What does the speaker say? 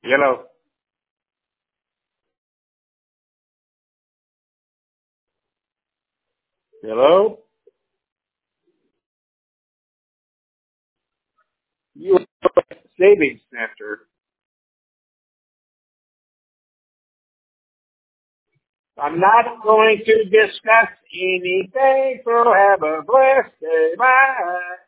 Hello. Hello. You savings center. I'm not going to discuss anything, so have a blessed day. Bye.